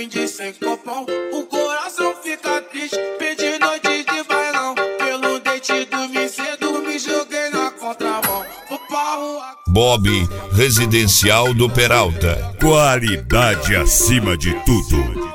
fim de sem copão. O coração fica triste, perdi noite de bailão. Pelo dente dormi cedo, me joguei na contramão. Vou pra rua. Bob Residencial do Peralta. Qualidade acima de tudo.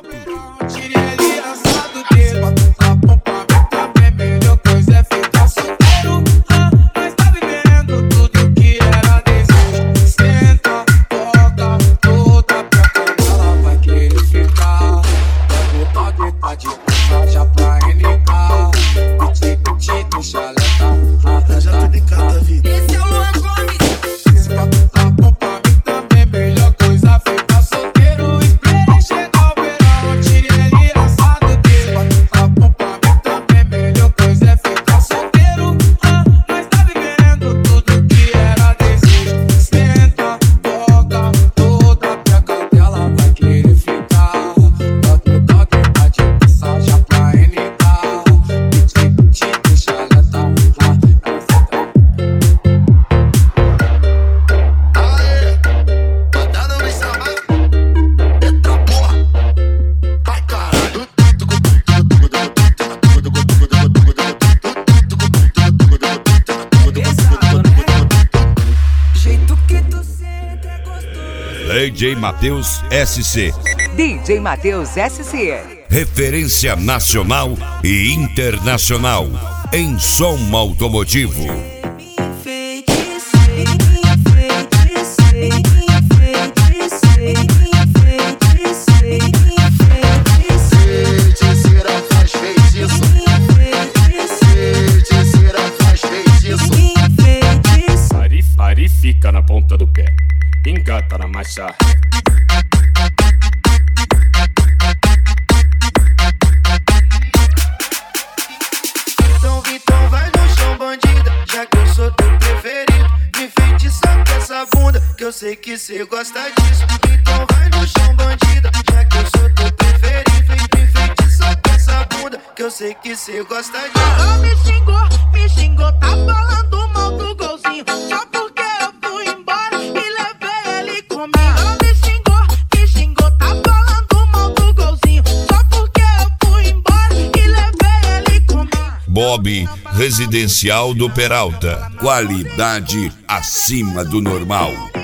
DJ Matheus SC. DJ Matheus SC. Referência nacional e internacional em som automotivo. Ari fica na ponta do pé, engata na marcha. Então vai no chão, bandida, já que eu sou teu preferido. Me enfeitiça com essa bunda, que eu sei que cê gosta disso. Então vai no chão, bandida, já que eu sou teu preferido. Me enfeitiça com essa bunda, que eu sei que cê gosta disso. Ah, me xingou, tá falando mal do golzinho. Só porque eu fui embora e levei ele comigo. Ah, me xingou, tá falando mal do golzinho. Só porque eu fui embora e levei ele comigo. Bob Residencial do Peralta. Qualidade acima do normal.